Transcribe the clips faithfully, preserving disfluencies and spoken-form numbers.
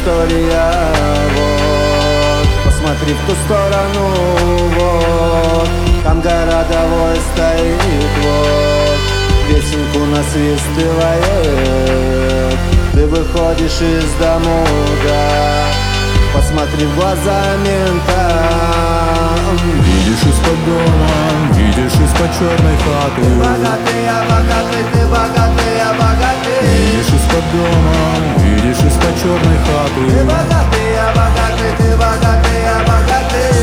история. Вот, посмотри в ту сторону, вот, там городовой стоит, вот, песенку насвистывает. Ты выходишь из дому, да, посмотри в глаза мента. Видишь из-под дома, видишь из-под черной хаты. Ты богатый, я богатый, ты богатый, я богатый. Видишь из-под дома, видишь из-под черной хаты. Ты богатый, я богатый, ты богатый, я богатый.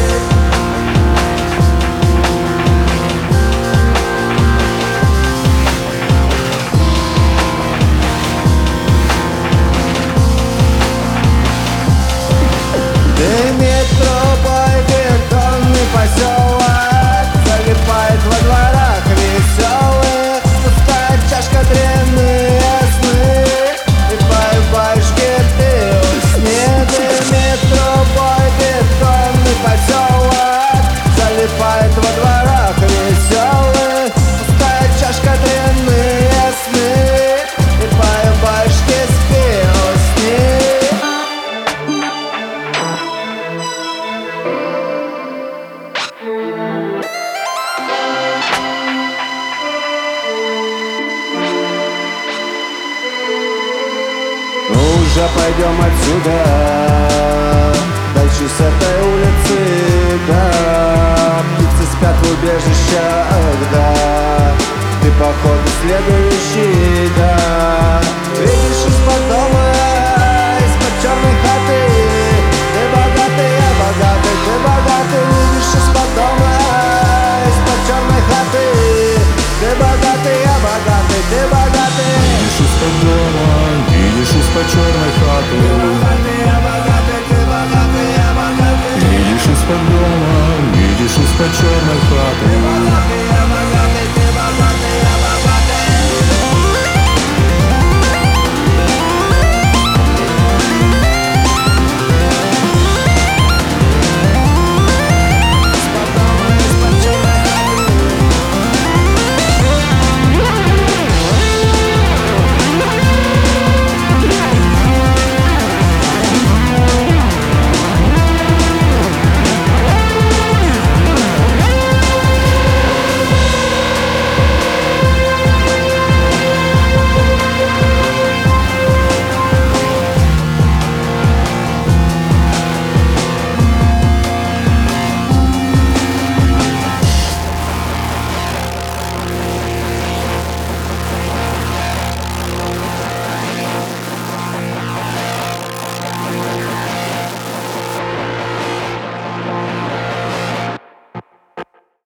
Ты метробой, бетонный поселок, залипает во дворах веселых. Пустая чашка, дрянные сны, и по башке песни. Ты метробой, бетонный поселок, залипает во дворах веселых. Пустая чашка, дрянные сны, и по башке песни. Ну уже пойдем отсюда, дальше с этой улицы, да. Птицы спят в убежищах, да. Ты походу следующий, да. Видишь из-под дома, из-под черной хаты. Ты богатый, я богатый, ты богатый. Видишь из-под дома, из-под черной хаты. Ты богатый, я богатый, ты богатый. Видишь из-под дома, видишь из-под черной хаты. Ты богатый, я богатый, ты богатый, я богатый. Видишь из-под дома, видишь из-под черной хаты.